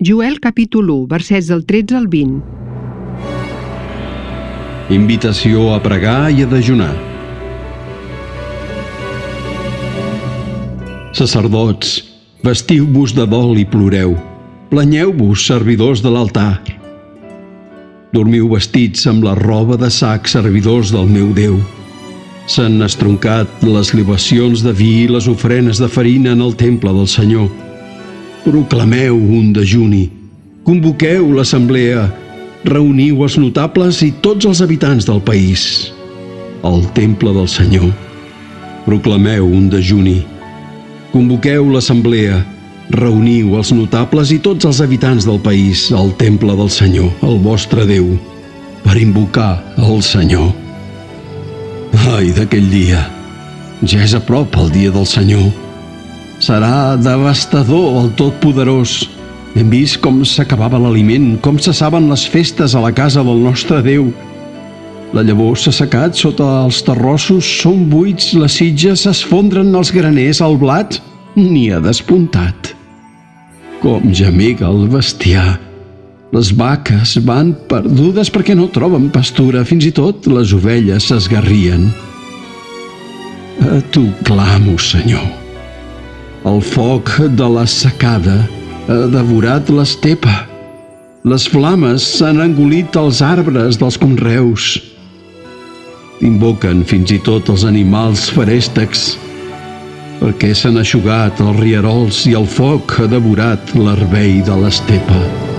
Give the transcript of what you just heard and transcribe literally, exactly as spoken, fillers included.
Joel capítol u, versets del tretze al vint. Invitació a pregar i a dejunar. Sacerdots, vestiu-vos de dol i ploreu. Planyeu-vos, servidors de l'altar. Dormiu vestits amb la roba de sac, servidors del meu Déu. S'han estroncat les libacions de vi i les ofrenes de farina en el temple del Senyor. Proclameu un dejuni. Convoqueu l'assemblea. Reuniu els notables i tots els habitants del país al temple del Senyor. Proclameu un dejuni. Convoqueu l'assemblea. Reuniu els notables i tots els habitants del país al temple del Senyor, el vostre Déu, per invocar el Senyor. Ai, d'aquell dia! Ja és a prop el dia del Senyor. Serà devastador el Totpoderós. Hem vist com s'acabava l'aliment, com cessaven les festes a la casa del nostre Déu. La llavor s'ha assecat sota els terrossos, són buits, les sitges s'esfondren els graners, el blat ni ha despuntat. Com gemega el bestiar. Les vaques van perdudes perquè no troben pastura, fins i tot les ovelles s'esgarrien. A tu clamo, Senyor. El foc de la secada ha devorat l'estepa. Les flames s'han engolit els arbres dels conreus. Invoquen fins i tot els animals feréstecs, perquè s'han eixugat els rierols i el foc ha devorat l'herbei de l'estepa.